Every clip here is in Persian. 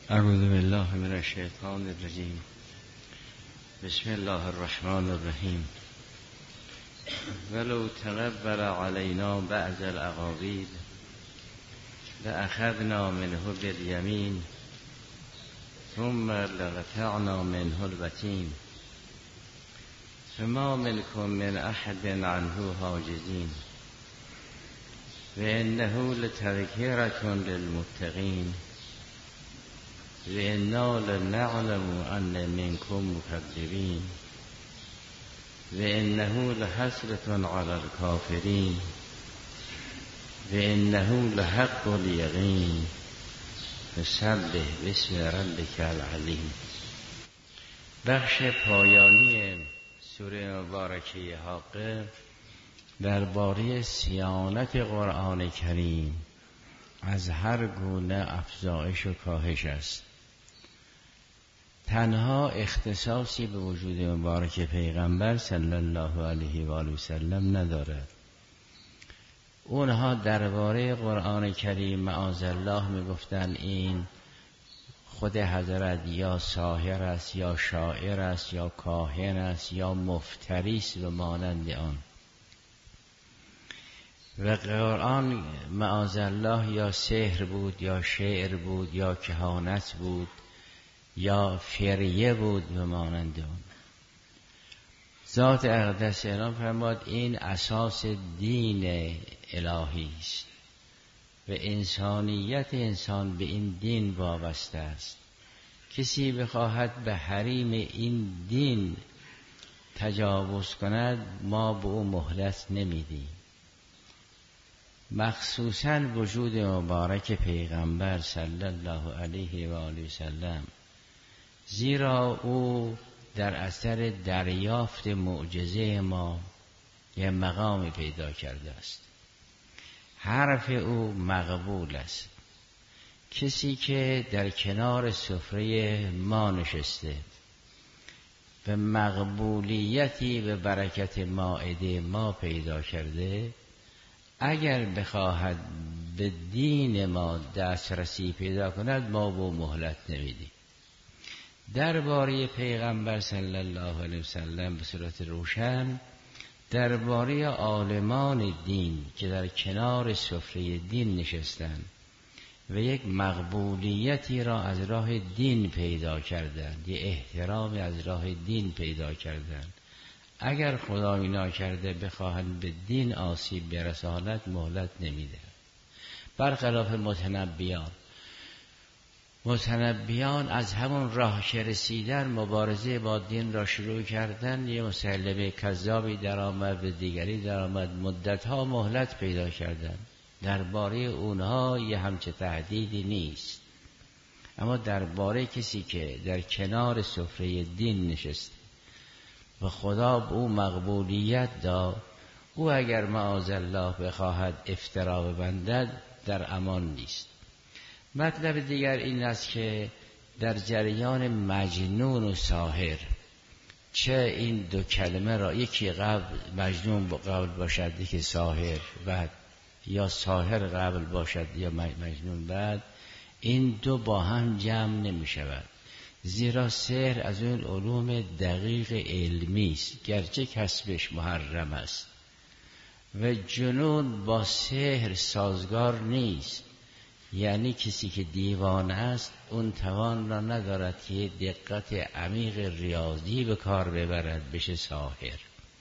اعوذ بالله من الشیطان الرجیم. بسم الله الرحمن الرحیم. ولو تقبل علینا بعض الاقاویل لأخذنا منه بالیمین ثم لقطعنا منه الوتین فما منکم من احد عنه حاجزین وانه لتذکرة للمتقین وإنا لنعلم أن منكم مكذبين وإنه لحسرة على الكافرين وإنه لحق اليقين فسبح باسم ربك العلیم. بخش پایانی سوره مبارکه حاقه درباره صیانت قرآن کریم از هر گونه افزایش و کاهش است. تنها اختصاصی به وجود مبارک پیغمبر صلی الله علیه و آله و سلم ندارد. اونها درباره قرآن کریم معاذالله میگفتن این خود حضرت یا ساحر است یا شاعر است یا کاهن است یا مفتری است و مانند آن. و قرآن معاذالله یا سحر بود یا شعر بود یا کهانت بود یا فریه بود و مانند آن. ذات اقدس اعلام فرمود این اساس دین الهی است و انسانیت انسان به این دین وابسته است. کسی بخواهد به حریم این دین تجاوز کند ما به او مهلت نمیدیم. مخصوصاً وجود مبارک پیغمبر صلی الله علیه و آله و سلم، زیرا او در اثر دریافت معجزه ما یه مقامی پیدا کرده است. حرف او مقبول است. کسی که در کنار سفره ما نشسته و مقبولیتی به برکت مائده ما پیدا کرده، اگر بخواهد به دین ما دسترسی پیدا کند ما به مهلت نمیدیم. درباره پیغمبر صلی الله علیه وسلم به صورت روشن درباره عالمان دین که در کنار سفره دین نشستند و یک مقبولیتی را از راه دین پیدا کردند، یک احترامی از راه دین پیدا کردند، اگر خدای ناکرده بخواهند به دین آسیب برساند مهلت نمیده. برخلاف متنبیان از همون راه که رسیدن مبارزه با دین را شروع کردن. یه مسلمه کذابی در آمد و دیگری در آمد، مدتها مهلت پیدا کردن. درباره اونها یه همچه تهدیدی نیست. اما درباره کسی که در کنار سفره دین نشسته و خدا به او مقبولیت داد، او اگر معاذالله بخواهد افترا ببندد در امان نیست. مطلب دیگر این است که در جریان مجنون و ساحر، چه این دو کلمه را یکی قبل مجنون قبل باشد یکی ساحر بعد، یا ساحر قبل باشد یا مجنون بعد، این دو با هم جمع نمی شود. زیرا سحر از اون علوم دقیق علمی است گرچه کسبش محرم است و جنون با سحر سازگار نیست. یعنی کسی که دیوانه است اون توان را ندارد که دقت عمیق ریاضی به کار ببرد بشه ساحر.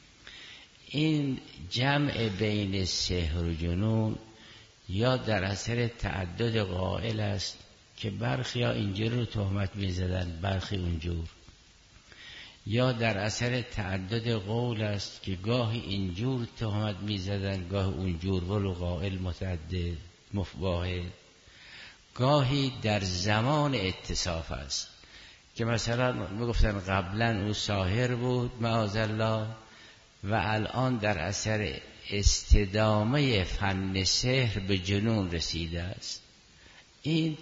این جمع بین سحر و جنون یا در اثر تعدد قائل است که برخی ها اینجور رو تهمت می‌زدن برخی اونجور، یا در اثر تعدد قول است که گاهی اینجور تهمت می‌زدن گاهی اونجور، ولو قائل متعدد مفباهه. گاهی در زمان اتصاف است که مثلا میگفتن قبلا او ساحر بود معاذالله و الان در اثر استدامه فن سحر به جنون رسیده است. این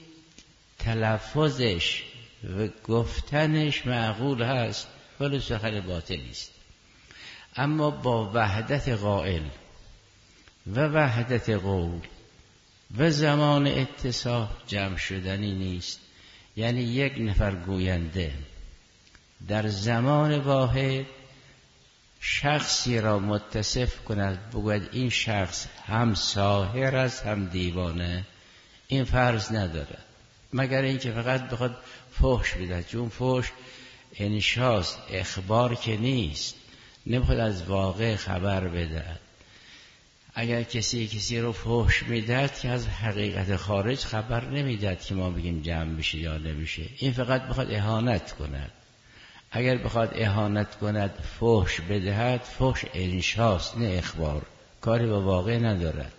تلفظش و گفتنش معقول هست ولی سخن باطلی است. اما با وحدت قائل و وحدت قول و زمان اتصاف جمع شدنی نیست. یعنی یک نفر گوینده در زمان واحد شخصی را متصف کند، بگوید این شخص هم ساحر است هم دیوانه، این فرض نداره، مگر اینکه فقط بخواد فحش بده، چون فحش انشاست، اخبار که نیست، نمیخواد از واقع خبر بده. اگر کسی رو فحش میدهد که از حقیقت خارج خبر نمیدهد که ما بگیم جمع بشه یا نمیشه، این فقط بخواد اهانت کند. اگر بخواد اهانت کند، فحش بدهد، فحش انشاست نه اخبار، کاری با واقع ندارد.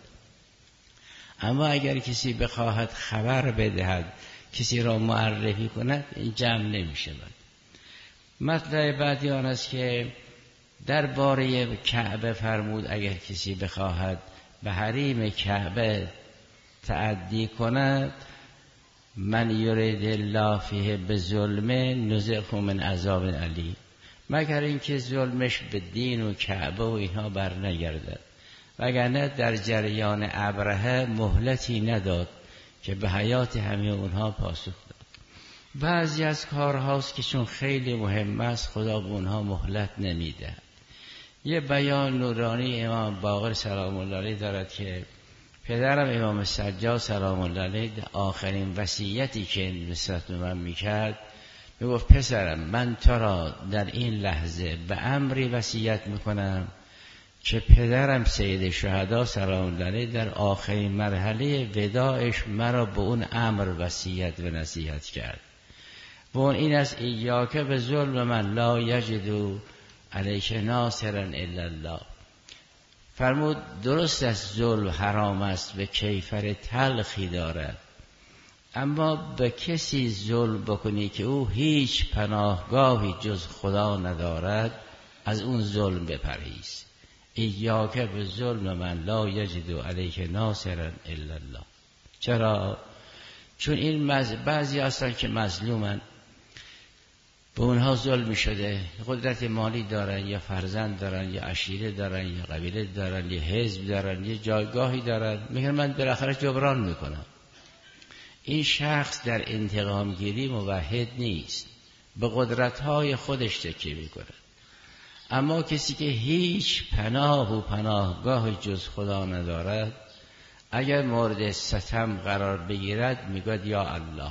اما اگر کسی بخواهد خبر بدهد، کسی را معرفی کند، این جمع نمیشه. مطلب بعدی آن است که درباره کعبه فرمود اگر کسی بخواهد به حریم کعبه تعدی کند، من یرید الله فیه بظلم نذقه من عذاب علیم، مگر اینکه ظلمش به دین و کعبه و اینها بر نگردد، وگرنه در جریان ابرهه مهلتی نداد که به حیات همه اونها پاسخ داد. بعضی از کارهاست که چون خیلی مهم است خدا به اونها مهلت نمیده. یه بیان نورانی امام باقر سلام الله علیه دارد که پدرم امام سجاد سلام الله علیه آخرین وصیتی که نسبت به من میکرد، میگفت پسرم من تو را در این لحظه به امری وصیت میکنم که پدرم سید شهدا سلام الله علیه در آخرین مرحله وداعش مرا به اون امر وصیت و نصیحت کرد. و اون این است ایاک به ظلم من لا یجدو علیک ناصرا الا الله. فرمود درست است ظلم حرام است و کیفر تلخی دارد، اما به کسی ظلم بکنی که او هیچ پناهگاهی جز خدا ندارد، از اون ظلم بپرهیز. ایاک به ظلم من لا یجدو علیک ناصرا الا الله. چرا؟ چون این بعضی هستن که مظلومن، به اونها ظلم شده، قدرت مالی دارن یا فرزند دارن یا عشیره دارن یا قبیله دارن یا حزب دارن یا جایگاهی دارن، میگن من بالاخره جبران میکنم. این شخص در انتقام گیری موحد نیست، به قدرت‌های خودش تکیه میکنه. اما کسی که هیچ پناه و پناهگاه جز خدا ندارد، اگر مورد ستم قرار بگیرد میگوید یا الله.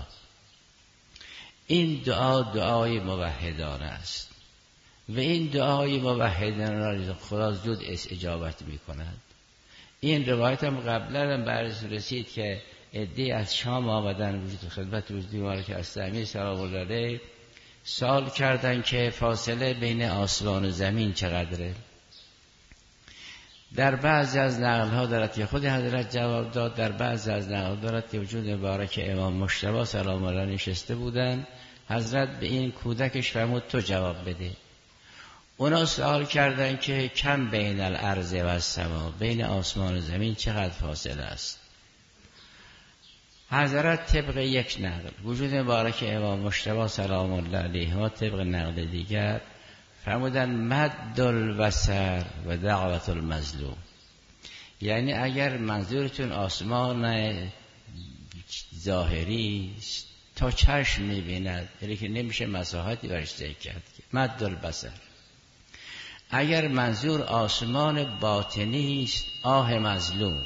این دعای موحدانه است و این دعای موحدانه را خدا زود اجابت میکند. این روایت هم قبلا هم بررسی رسید که عده‌ای از شام آمدن وجود خدمت وجودی مبارک اسلامی سلام الله علیه، سوال کردن که فاصله بین آسمان و زمین چقدره. در بعضی از نقل‌ها دارد که خود حضرت جواب داد، در بعضی از نقل‌ها دارد که وجود مبارک امام مجتبی سلام الله علیه نشسته بودن، حضرت به این کودکش فرمود تو جواب بده. اونا سوال کردن که کم بین الارض و السما، بین آسمان و زمین چقدر فاصله است. حضرت طبق یک نقل وجود مبارک امام مجتبی سلام الله علیه و طبق نقل دیگر فرمودن مد البصر و دعوت المظلوم. یعنی اگر منظورتون آسمان ظاهری تا چشم می‌بیند، یعنی که نمیشه مساحتی برش طی کرد، مد البصر. اگر منظور آسمان باطنی است، آه مظلوم.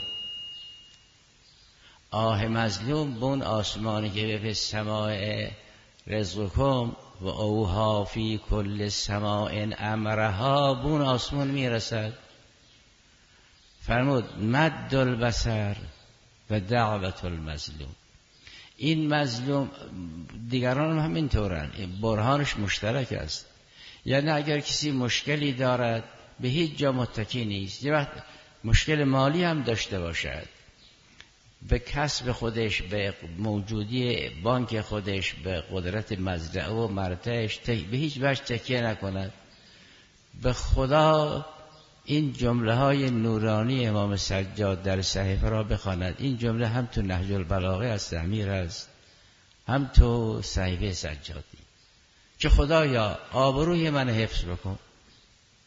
آه مظلوم بون آسمانی که به سماع رزقکم و اوها فی کل سماع امرها، بون آسمان میرسد. فرمود مد البصر و دعوت المظلوم. این مظلوم دیگران هم همینطورن، برهانش مشترک است. یعنی اگر کسی مشکلی دارد به هیچ جا متکی نیست، یه وقت مشکل مالی هم داشته باشد، به کسب خودش، به موجودی بانک خودش، به قدرت مزرعه و مرتعش به هیچ وجه تکیه نکند، به خدا این جمله های نورانی امام سجاد در صحیفه را بخواند. این جمله هم تو نهج البلاغه از امیر است، هم تو صحیفه سجادی، که خدایا آبروی من حفظ بکن.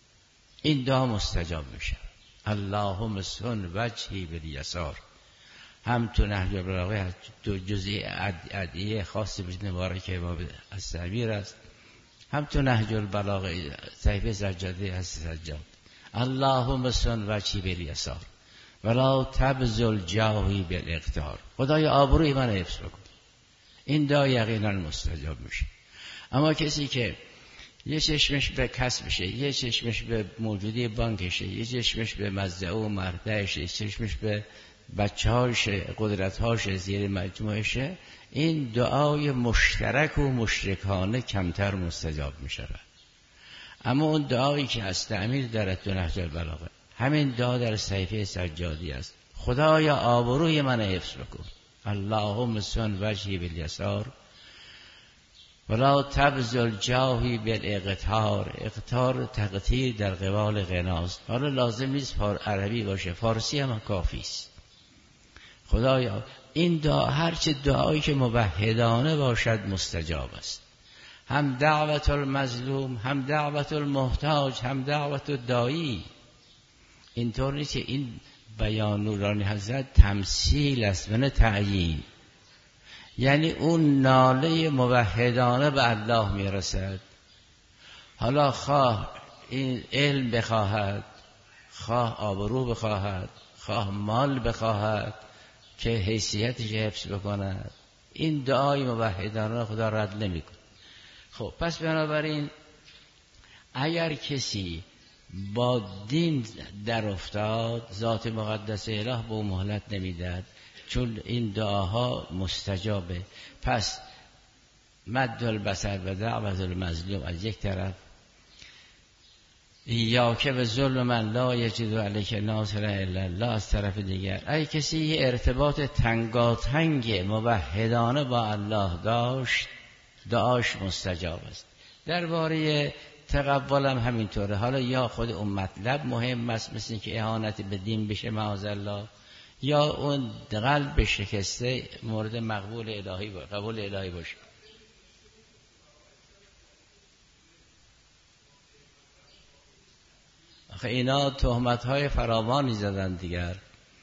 این دعا مستجاب میشه. اللهم سن وجهی بالیسار. هم تو نهج البلاغه هست، تو جزئی ادعیه خاصی به مبارک امام السبیر است، هم تو نهج البلاغه صحیفه سجاده هست سجاد. اللهم سن وجهی بالیسار ولا تبذل جاهی بالاقتار. خدای آبروی من حفظ بکن. این دعا یقینا مستجاب میشه. اما کسی که یه چشمش به کسبشه، یه چشمش به موجودی بانکشه، یه چشمش به مزرعه و مردهشه، یه چشمش به بچه‌هاشه، قدرت‌هاشه، زیر مجموعشه، این دعای مشترک و مشرکانه کمتر مستجاب می‌شود. اما اون دعایی که از تعمیر دارد تو نهج البلاغه، همین دعا در صحیفه سجادی است. خدایا آبروی من حفظ بکن. اللهم سن وجهی بالیسار ولا تبذل جاهی بالاقتار. اقتار تقطیر در قبال غناست. حالا لازم نیست عربی باشه، فارسی هم کافی است. خدایا این دعا، هرچه دعایی که موحدانه باشد مستجاب است. هم دعوت المظلوم، هم دعوت المحتاج، هم دعوت الداعی. اینطور نیست که این بیان نورانی حضرت تمثیل است و نه تعیین. یعنی اون ناله موحدانه به الله میرسد. حالا خواه این علم بخواهد، خواه آبرو بخواهد، خواه مال بخواهد که حیثیتش حفظ بکند، این دعای موحدانه خدا رد نمی‌کند. خب پس بنابراین اگر کسی با دین در افتاد، ذات مقدس اله به مهلت نمیدهد، چون این دعاها مستجابه. پس مد البصر و دعوت المظلوم از یک طرف، یا که به ظلم من لا یجد علیک ناصر الا الله از طرف دیگر. اگه کسی یه ارتباط تنگاتنگ موحدانه با الله داشت، دعاش مستجاب است. درباره تقبلم همینطوره. حالا یا خود اون مطلب مهم است، مثل که اهانت به دین بشه معاذالله، یا اون قلب شکسته مورد قبول الهی باشه. آخه اینا تهمت‌های فراوانی زدن دیگر.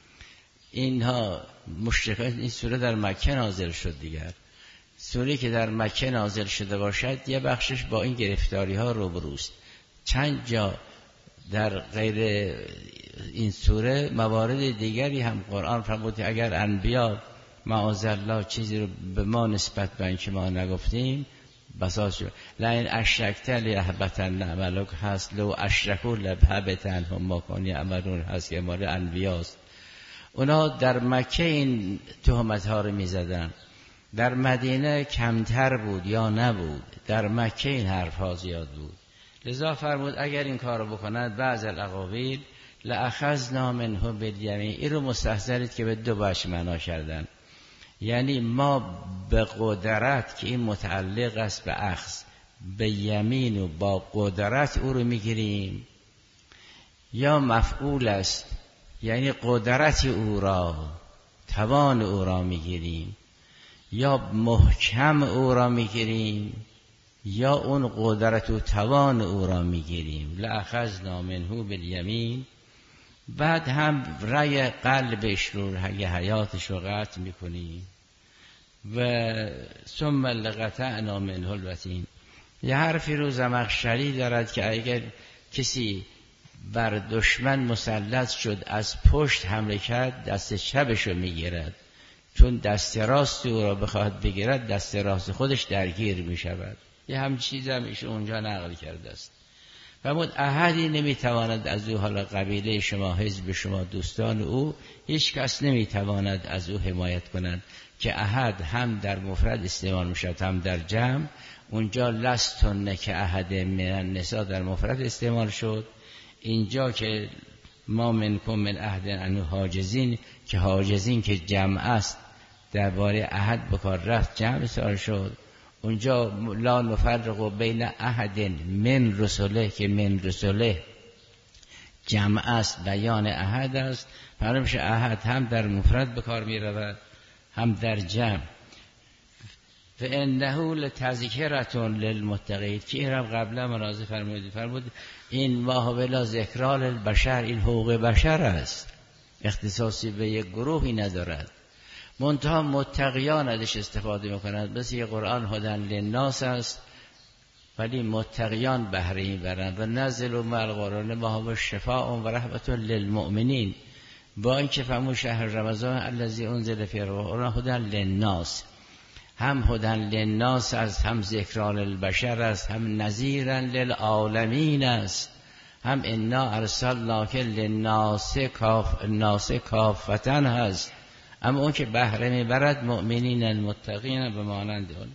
اینها مشرکان. این سوره در مکه نازل شد دیگر. سوره که در مکه نازل شده باشد یه بخشش با این گرفتاری ها روبروست. چند جا در غیر این سوره موارد دیگری هم قرآن فرمود اگر انبیا معاذالله چیزی رو به ما نسبت به اینکه ما نگفتیم بساط شد. لئن اشرکت لیحبطن عملک هست، لو اشرکوا لحبطن هم ما کانوا یعملون هست که مال انبیاست. اونا در مکه این تهمت ها رو می زدن. در مدینه کمتر بود یا نبود، در مکه این حرف ها زیاد بود. لذا فرمود اگر این کار رو بکنند بعض الاقاویل لأخذنا منه بالیمین. این رو مستحضرید که به دو وجه معنا کردن. یعنی ما به قدرت که این متعلق است به اخذ، به یمین و با قدرت او رو میگیریم، یا مفعول است یعنی قدرت او را، توان او را میگیریم، یا محکم او را میگیریم، یا اون قدرت و توان او را میگیریم. لأخذنا منه بالیمین. بعد هم رأی قلبش رو، اگه حیاتش رو قطع میکنیم، و ثم لقطعنا منه الوتین. یه حرفی رو زمخشری دارد که اگر کسی بر دشمن مسلط شد از پشت حمله کرد، دست چپش رو میگیرد، چون دست راست او را بخواهد بگیرد دست راست خودش درگیر میشود. یه هم چیز هم ایشون اونجا نقل کرده است. فرمود احدی نمیتواند از او، حالا قبیله شما، حزب شما، دوستان او، هیچ کس نمیتواند از او حمایت کند. که احد هم در مفرد استعمال میشد هم در جمع. اونجا لستن که احد من النساء در مفرد استعمال شد، اینجا که ما منکم من احد عنه حاجزین، که حاجزین که جمع است درباره احد بکار رفت جمع استعمال شد. اونجا لا نفرق بین احد من رسله، که من رسله جمع است، بیان احد است. فرمش احد هم در مفرد به کار می رود هم در جمع. فانه لتذکرة للمتقین، که این را قبلا مناظر فرمود این ماه بلا ذکرى للبشر، این حقوق بشر است، اختصاصی به یک گروهی ندارد. منتها متقیان ازش استفاده میکنند. مثل یه قرآن هدن للناس است ولی متقیان بهره میبرند. و نزل مع القرآن ما هو شفاء و رحمت للمؤمنین، با اینکه فهمون شهر رمضان الذی انزل فیه القرآن هدن للناس، هم هدن للناس است، هم ذکران للبشر است، هم نذیرا للعالمین است، هم انا ارسلناک للناس کافة هست. اما اون که بهره میبرد مؤمنین المتقین به مانند اون.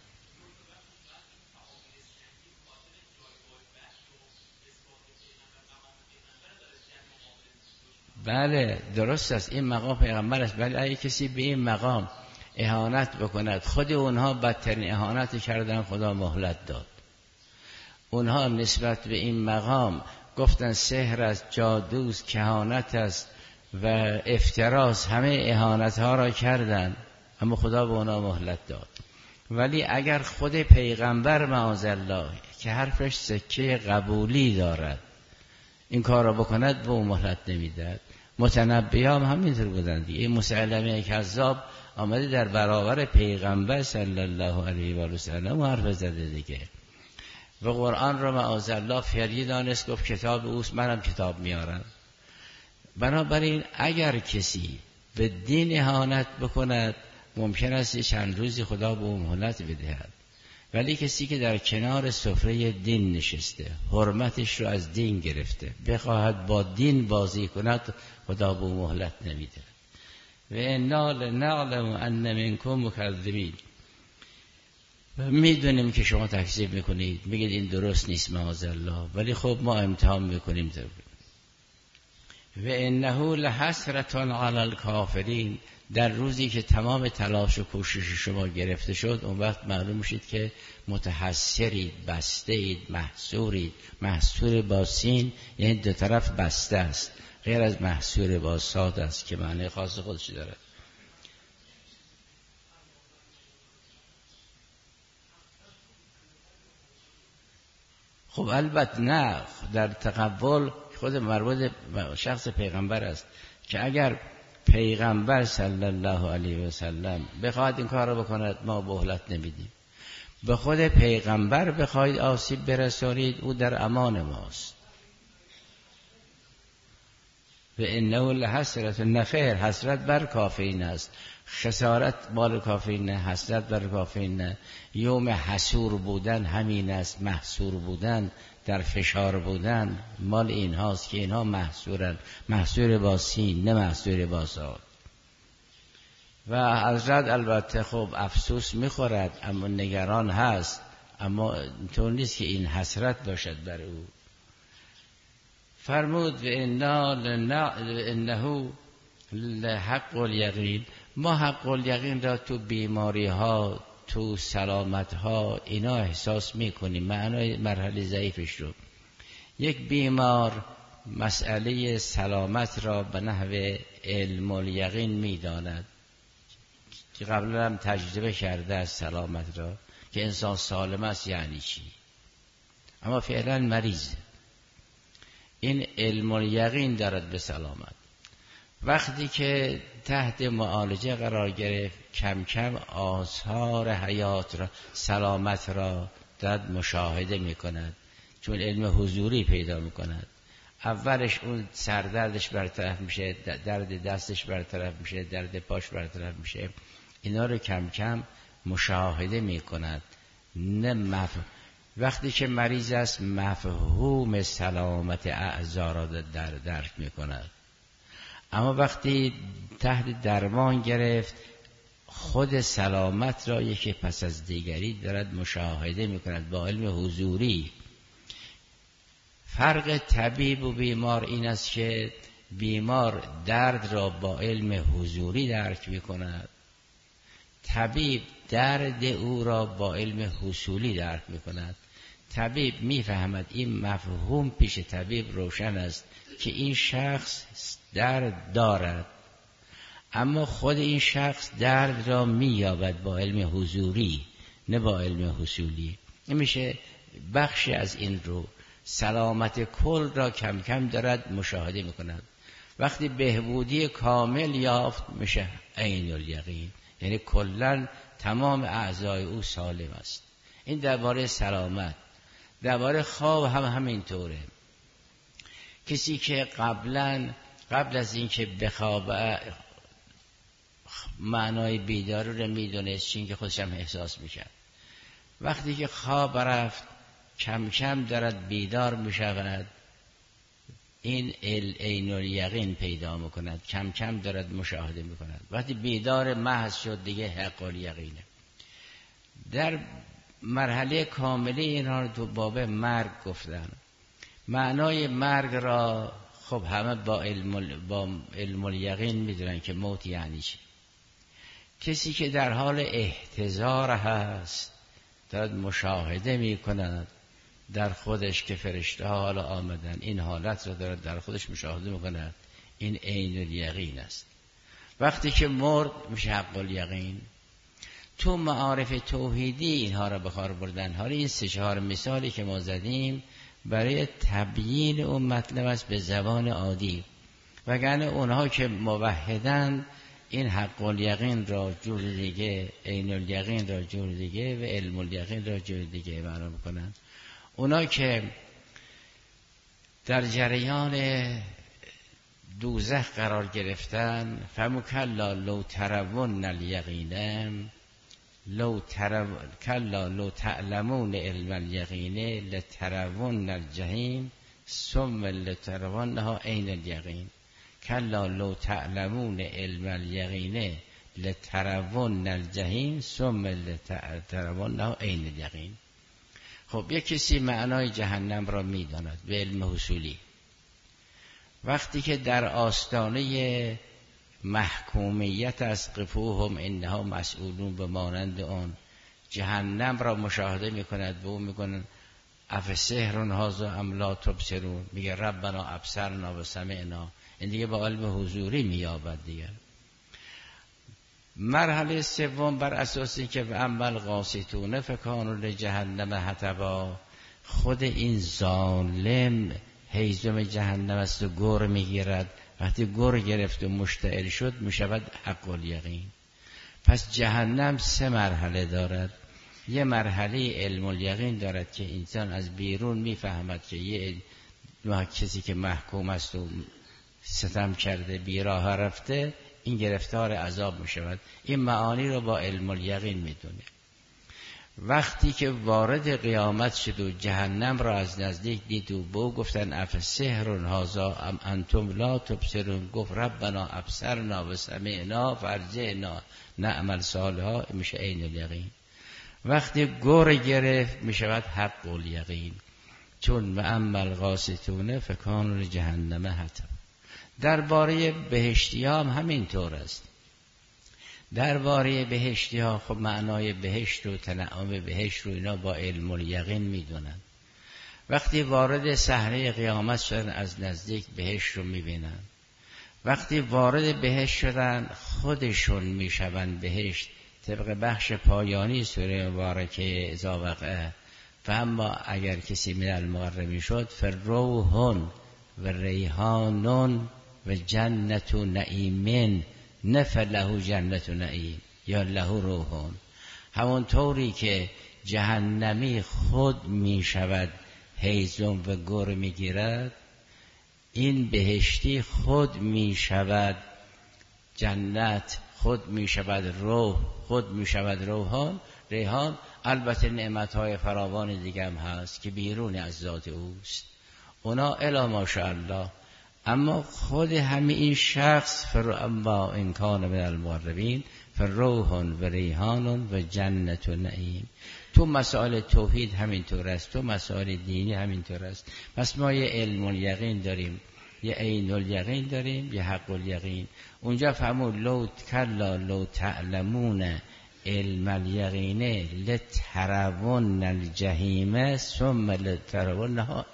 بله درست است، این مقام پیغمبر است. ولی اگه کسی به این مقام اهانت بکند، خود اونها بدترین اهانت کردن، خدا مهلت داد. اونها نسبت به این مقام گفتن سحر است، جادوست، کهانت است و افتراس، همه اهانت ها را کردن، اما خدا به اونها مهلت داد. ولی اگر خود پیغمبر معاذالله که حرفش سکه قبولی دارد این کار را بکند، به اون مهلت نمیداد. متنبیان هم همینطور بودند. این مسیلمه کذاب آمده در برابر پیغمبر صلی الله علیه و سلم حرف زده دیگه، و قرآن را معاذالله فری دانست، گفت کتاب اوست، منم کتاب میارم. بنابراین اگر کسی به دین اهانت بکند ممکن است چند روزی خدا به اون مهلت بدهد، ولی کسی که در کنار سفره دین نشسته، حرمتش رو از دین گرفته، بخواهد با دین بازی کند، خدا به اون مهلت نمیده. و انا لنعلم ان منکم مکذبین، میدونیم که شما تکذیب میکنید، میگید این درست نیست معاذالله، ولی خب ما امتحان میکنیم. و انه لحسرة علی الکافرین، در روزی که تمام تلاش و کوشش شما گرفته شد، اون وقت معلوم میشید که متحسرید، بسته اید، محصورید. محصور با سین یعنی دو طرف بسته است، غیر از محصور با صاد است که معنی خاص خودش داره. خب البته نه، در تقبل خود مربوط به شخص پیغمبر است که اگر پیغمبر صلی الله علیه و سلم بخواهد این کار رو بکند، ما مهلت نمیدیم. به خود پیغمبر بخواهید آسیب برسانید، او در امان ماست. و انه لحسرة، نفر حسرت بر کافرین است، خسارت مال کافرین نه، حسرت بر کافرین نه. یوم حسور بودن همین است، محصور بودن، در فشار بودن مال این هاست که اینها محصورن، محصور با سین نه محصور با صاد. و حضرت البته خب افسوس میخورد، اما نگران هست، اما اینطور نیست که این حسرت باشد بر او. فرمود و انه لحق الیقین، ما حق الیقین را تو بیماری ها، تو سلامت ها اینا احساس میکنیم. معنای مرحله ضعیفش رو، یک بیمار مسئله سلامت را به نحو علم الیقین میداند که قبلا هم تجربه کرده از سلامت را که انسان سالم است یعنی چی، اما فعلا مریضه. این علم الیقین دارد به سلامت. وقتی که تحت معالجه قرار گرفت، کم کم آثار حیات را، سلامت را دارد مشاهده می کند، چون علم حضوری پیدا می کند. اولش اون سردردش برطرف میشه، درد دستش برطرف میشه، درد پاش برطرف میشه، اینا رو کم کم مشاهده می کند. نه وقتی که مریض است مفهوم سلامت اعضا را درک می کند. اما وقتی تحت درمان گرفت، خود سلامت را یکی پس از دیگری دارد مشاهده می کند با علم حضوری. فرق طبیب و بیمار این است که بیمار درد را با علم حضوری درک می کند، طبیب درد او را با علم حصولی درک می کند. طبیب می فهمد، این مفهوم پیش طبیب روشن است که این شخص درد دارد، اما خود این شخص درد را می یابد با علم حضوری نه با علم حصولی. این میشه بخشی از این رو سلامت کل را کم کم دارد مشاهده می کند. وقتی بهبودی کامل یافت میشه عین الیقین، یعنی کلاً تمام اعضای او سالم است. این درباره سلامت. درباره خواب هم همینطوره. کسی که قبل از این که بخوابه معنای بیدار رو میدونست، چون که خودش هم احساس میکرد. وقتی که خواب رفت کم کم دارد بیدار میشود، این عین الیقین پیدا میکند، کم کم دارد مشاهده میکند. وقتی بیدار محض شد دیگه حق الیقینه. در مرحله کامله اینها رو تو باب مرگ گفتن. معنای مرگ را خب همه با علم الیقین میدونن که موت یعنی چی. کسی که در حال احتضار هست دارد مشاهده میکند در خودش که فرشته ها حالا آمدن، این حالت را دارد در خودش مشاهده میکند، این عین الیقین است. وقتی که مرد میشه حق الیقین. تو معارف توحیدی اینها را به کار بردن. حالا این 3-4 مثالی که ما زدیم برای تبیین اون مطلب است به زبان عادی، وگرنه اونها که موحدن این حق الیقین را جور دیگه، عین الیقین را جور دیگه و علم الیقین را جور دیگه معنا میکنن. اونا که در جریان دوزخ قرار گرفتن، فمکلا لو ترون الیقین کلا لو تعلمون علم الیقین لترون الجحیم ثم لترونها عین الیقین. کلا لو تعلمون علم الیقین لترون الجحیم ثم لترونها عین الیقین. خب یک کسی معنای جهنم را میداند به علم حصولی، وقتی که در آستانه محکومیت از قفوهم انها مسئولون به مانند آن جهنم را مشاهده میکند، به اون میکنن افسحر هذا ام لا تبصرون، میگه ربنا ابصرنا و سمعنا. این دیگه با علم حضوری مییابد دیگه. مرحله سوم بر اساس این که اما القاسطون فکانوا لجهنم حطبا، خود این ظالم هیزم جهنم است و گر میگیرد. وقتی گر گرفت و مشتعل شد میشود حق الیقین. پس جهنم 3 مرحله دارد. یه مرحله علم الیقین دارد که انسان از بیرون میفهمد که یه کسی که محکوم است و ستم کرده بیراه رفته، این گرفتار عذاب میشود. این معانی رو با علم الیقین میدونه. وقتی که وارد قیامت شد و جهنم را از نزدیک دید و بو گفتن افسحر هذا ام انتم لا تبصرون، گفت ربنا ابصرنا و سمعنا فارجعنا نعمل صالحا، میشه عین الیقین. وقتی گر گرفت میشود حق الیقین، چون و اما القاسطون فکانوا لجهنم حطبا. درباره بهشتی ها هم همینطور است. درباره بهشتی ها خب معنای بهشت و تنعم بهشت رو اینا با علم الیقین میدونن. وقتی وارد صحنه قیامت شدن از نزدیک بهشت رو میبینن. وقتی وارد بهشت شدن خودشون میشون بهشت. طبق بخش پایانی سوره مبارکه اذا وقع، فاما اگر کسی من المقربین شد فروح و ریحان و جنت نعیم، نفله جنت نعیم یا له روحون. همونطوری که جهنمی خود می شود هیزم و گر می گیرد، این بهشتی خود می شود جنت، خود می شود روح، خود می شود ریحان. البته نعمتهای فراوان دیگه هم هست که بیرون از ذات اوست، اونا الا ماشاءالله. اما خود همین این شخص اما ان کان من المقربین فروح و ریحان و جنت و نعیم. تو مسائل توحید همینطور است، تو مسائل دینی همینطور است. پس ما یه علم الیقین داریم، یه عین الیقین داریم، یه حق الیقین. اونجا فهمون لو کلا لو تعلمون علم الیقین لترون الجحیم ثم لترونها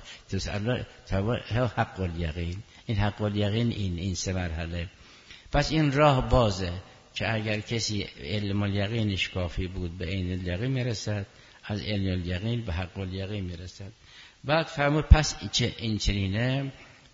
حق الیقین. این حق الیقین این 3 مرحله. پس این راه بازه که اگر کسی علم الیقینش کافی بود به عین الیقین میرسد، از علم الیقین به حق الیقین میرسد. بعد فرمود پس این چنینه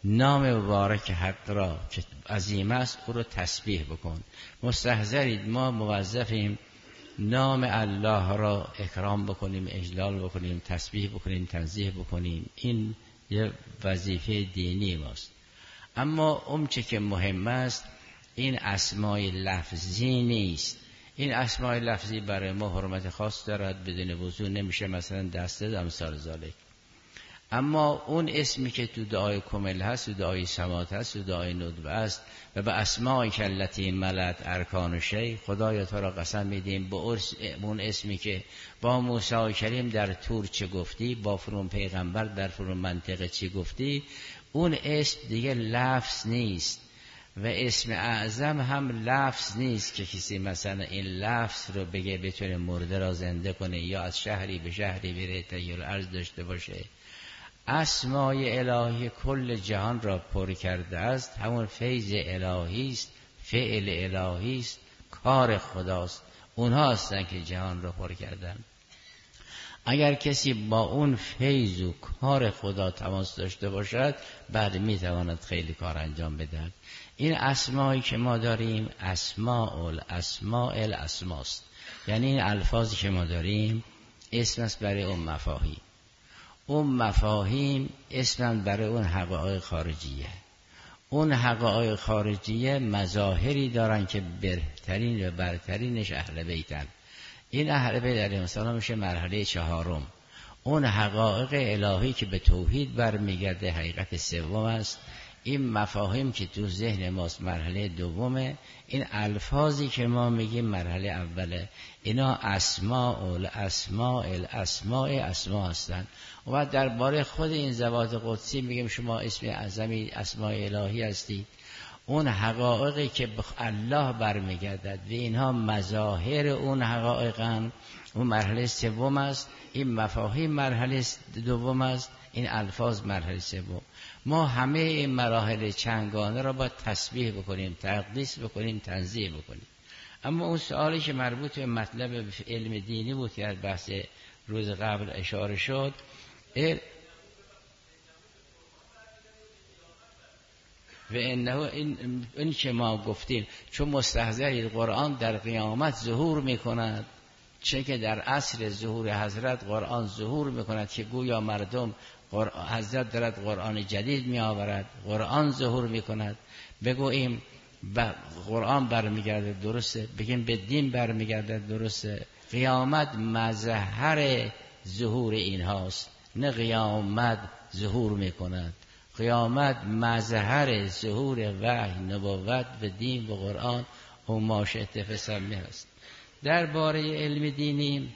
نام مبارک حق را که عظیم است او رو تسبیح بکن. مستحضرید ما موظفیم نام الله را اکرام بکنیم، اجلال بکنیم، تسبیح بکنیم، تنزیه بکنیم. این یه وظیفه دینی ماست. اما اون چه که مهم است این اسمای لفظی نیست. این اسمای لفظی برای ما حرمت خاص دارد، بدون وضو نمیشه مثلا دسته امثال ذالک. اما اون اسمی که تو دعای کمل هست، تو دعای سمات هست، تو دعای ندبه است و به اسماء کلتی ملت ارکان شی، خدایا تو را قسم میدیم به اون اسمی که با موسی کریم در طور چه گفتی، با فرون پیغمبر در فرون منطقه چی گفتی، اون اسم دیگه لفظ نیست و اسم اعظم هم لفظ نیست که کسی مثلا این لفظ رو بگه بتونه مرده را زنده کنه یا از شهری به شهری بره تغییر ارض داشته باشه. اسمای الهی کل جهان را پر کرده است، همون فیض الهی است، فعل الهی است، کار خداست. اونها هستن که جهان را پر کردن. اگر کسی با اون فیض و کار خدا تماس داشته باشد بعد میتواند خیلی کار انجام بدهد. این اسمایی که ما داریم اسماء الاسماست، یعنی این الفاظی که ما داریم اسم است برای اون مفاهیم. اون مفاهیم اسمن برای اون حقایق خارجیه. اون حقایق خارجیه مظاهری دارن که بهترین و برترینش اهل بیتن. این اهل بیت علیهم السلام میشه مرحله 4. اون حقایق الهی که به توحید برمیگرده حقیقت 3 است. این مفاهیم که تو ذهن ماست مرحله 2. این الفاظی که ما میگیم مرحله اوله. اینا اسماء هستن. و بعد درباره خود این ذوات قدسی میگیم شما اسم اعظمی اسماء الهی هستید. اون حقایقی که به الله برمیگردد و اینها مظاهر اون حقایقن، اون مرحله 3 است. این مفاهیم مرحله 2 است. این الفاظ مرحله 3. ما همه این مراحل چندگانه را باید تسبیح بکنیم، تقدیس بکنیم، تنزیه بکنیم. اما اون سوالی که مربوط به مطلب علم دینی بود که از بحث روز قبل اشاره شد، و انه این که ما گفتیم چون مستحضر قرآن در قیامت ظهور میکند، چه که در عصر ظهور حضرت قرآن ظهور میکند که گویا مردم حضرت دارد قرآن جدید می آورد، قرآن ظهور می کند. بگوییم قرآن برمیگرده درسته، بگیم به دین برمیگرده درسته. قیامت مظهر ظهور این هاست، نه قیامت ظهور می کند. قیامت مظهر ظهور وحی، نبوت و دین و قرآن و ما شئت فسمی هست. درباره علم دینی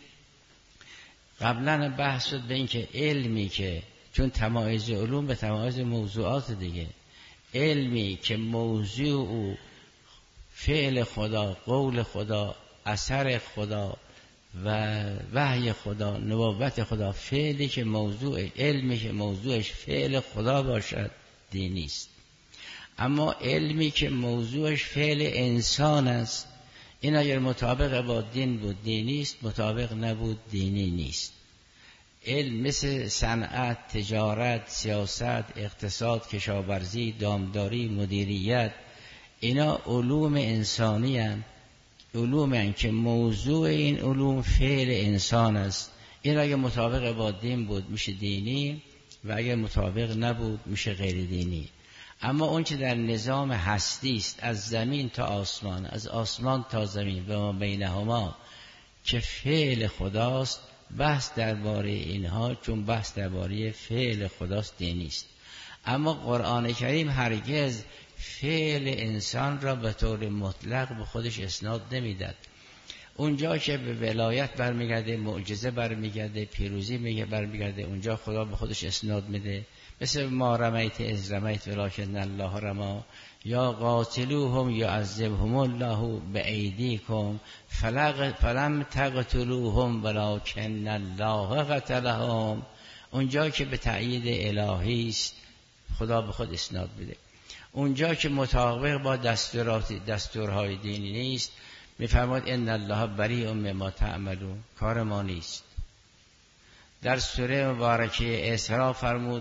قبلا بحث شد به این که علمی که چون تمایز علوم به تمایز موضوعات دیگه، علمی که موضوع او فعل خدا، قول خدا، اثر خدا و وحی خدا، نبوت خدا، فعلی که موضوع، علمی که موضوعش فعل خدا باشد دینی است. اما علمی که موضوعش فعل انسان است، این اگر مطابق با دین بود دینی است، مطابق نبود دینی نیست. علم مثل صنعت، تجارت، سیاست، اقتصاد، کشاورزی، دامداری، مدیریت، اینا علوم انسانی هستند. علوم هستند که موضوع این علوم فعل انسان است. این اگه مطابق با دین بود میشه دینی و اگه مطابق نبود میشه غیر دینی. اما اون که در نظام هستی است، از زمین تا آسمان، از آسمان تا زمین و ما بینهما، که فعل خداست، بحث درباره اینها چون بحث درباره فعل خداست دینی است. اما قرآن کریم هرگز فعل انسان را به طور مطلق به خودش اسناد نمیداد. اونجا که به ولایت برمیگرده، معجزه برمیگرده، پیروزی میگه برمیگرده، اونجا خدا به خودش اسناد میده. مثل ما رمیت اذ رمیت ولکن الله رمی، یا قاتلوهم یعذبهم الله بایدیکم فلم تقتلوهم ولکن الله قتلهم. اونجا که به تأیید الهی است خدا به خود اسناد بده. اونجا که مطابق با دستورهای دینی نیست میفرماد ان الله بریء مما تعملون، کار ما نیست. در سوره مبارکه اسراء فرمود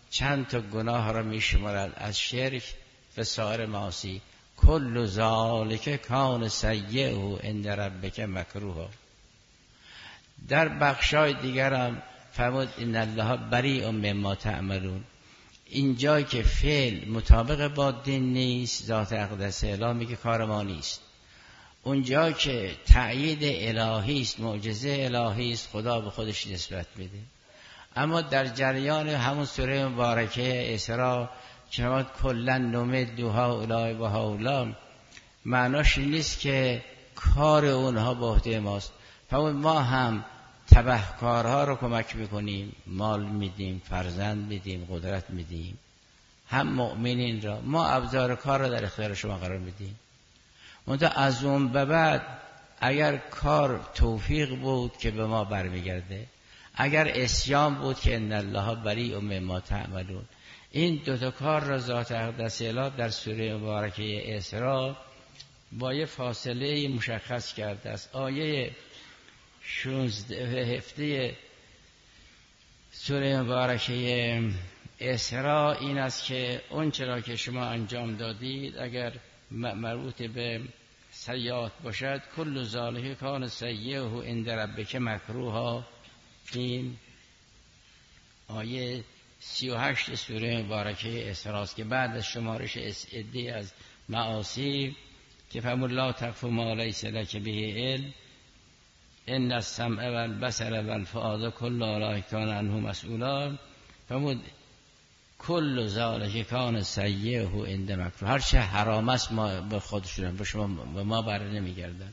چند تا گناه را میشمارد از شرک و سایر معاصی. کل ذالک کان سیئه عند ربک مکروها. در بخشای دیگر هم فرمود ان الله بریء مما تعملون. اینجا که فعل مطابق با دین نیست، ذات اقدس اله میگه کار ما نیست. اونجا که تأیید الهی است، معجزه الهی است، خدا به خودش نسبت میده. اما در جریان همون سوره مبارکه اسراء که ما کلا نمد هؤلاء و هؤلاء، معناش این نیست که کار اونها به عهده ماست. ما هم تبهکارها رو کمک میکنیم، مال میدیم، فرزند میدیم، قدرت میدیم، هم مؤمنین را ما ابزار کار را در اختیار شما قرار میدیم. منتها از اون به بعد اگر کار توفیق بود که به ما برمیگرده، اگر عصیان بود که ان الله بریء مما تعملون. این دوتا کار را ذات اقدس اله در سوره مبارکه اسراء با یه فاصله مشخص کرده است. آیه 16 سوره مبارکه اسراء این است که اون چرا که شما انجام دادید اگر مربوط به سیئات باشد، کل ذالک کان سیئه عند ربک مکروها. این آیه 38 سوره مبارکه اسراء است که بعد از شمارش عده از معاصی که فرمود لا تقف ما لیس لک به علم ان السمع والبصر والفؤاد کل اولئک کان عنه مسئولا. فرمود کل ذالک کان سیئه عند مکروه. هر چه حرام است ما به خودشون، به شما، به ما بر نمیگردن.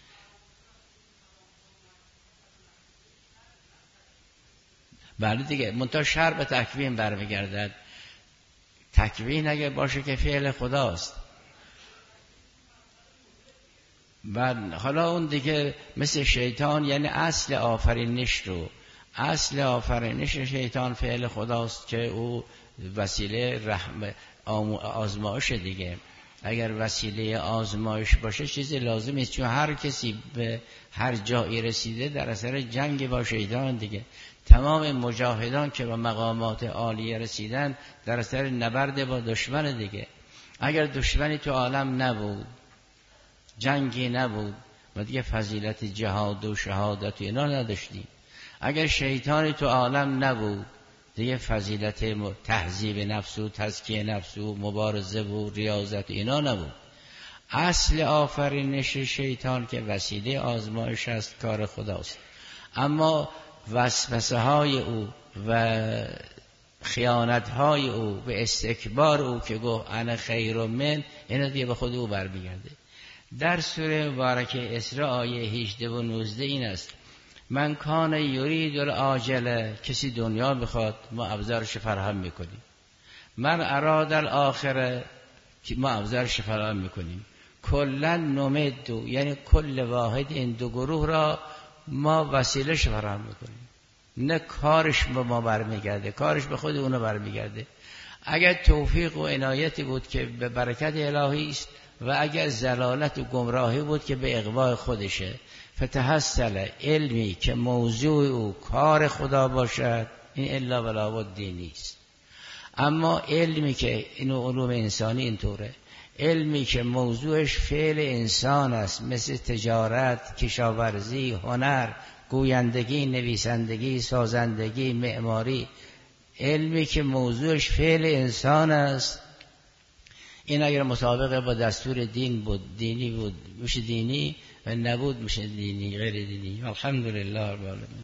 بله دیگه، منتها شر به تکوین برمیگردد. تکوین اگه باشه که فعل خداست. بعد حالا اون دیگه مثل شیطان، یعنی اصل آفرینش شیطان فعل خداست که او وسیله آزمایش دیگه. اگر وسیله آزمایش باشه چیزی لازم است، چون هر کسی به هر جایی رسیده در اثر جنگ با شیطان دیگه. تمام مجاهدان که به مقامات عالیه رسیدن در اثر نبرد با دشمن دیگه. اگر دشمنی تو عالم نبود، جنگی نبود، و دیگه فضیلت جهاد و شهادت و اینا نداشتیم. اگر شیطانی تو عالم نبود، دیگه فضیلت تهذیب نفس و تزکیه نفس و مبارزه و ریاضت اینا نبود. اصل آفرینش شیطان که وسیله آزمایش است کار خداست. اما وسوسه های او و خیانت های او و استکبار او که گفت انا خیر من، اینا دیگه به خود او برمیگرده. در سوره مبارکه اسراء آیه 18 و 19 این است: من کان یرید العاجله، کسی دنیا بخواد ما ابزارش فراهم میکنیم. من اراد الاخره، ما ابزارش فراهم میکنیم. کلا نمد، یعنی کل واحد این دو گروه را ما وسیلهش فراهم میکنیم. نه کارش به ما برمیگرده، کارش به خود اونو برمیگرده. اگر توفیق و عنایتی بود که به برکت الهی است، و اگر زلالت و گمراهی بود که به اغواء خودشه. فتحصل علمی که موضوع او کار خدا باشد، این الا ولا بد دینی است. اما علمی که اینو علوم انسانی اینطوره، علمی که موضوعش فعل انسان است، مثل تجارت، کشاورزی، هنر، گویندگی، نویسندگی، سازندگی، معماری، علمی که موضوعش فعل انسان است، این اگر مطابق با دستور دین بود دینی بود میشه دینی، و نبود میشه دینی غیر دینی. الحمدلله رب العالمین.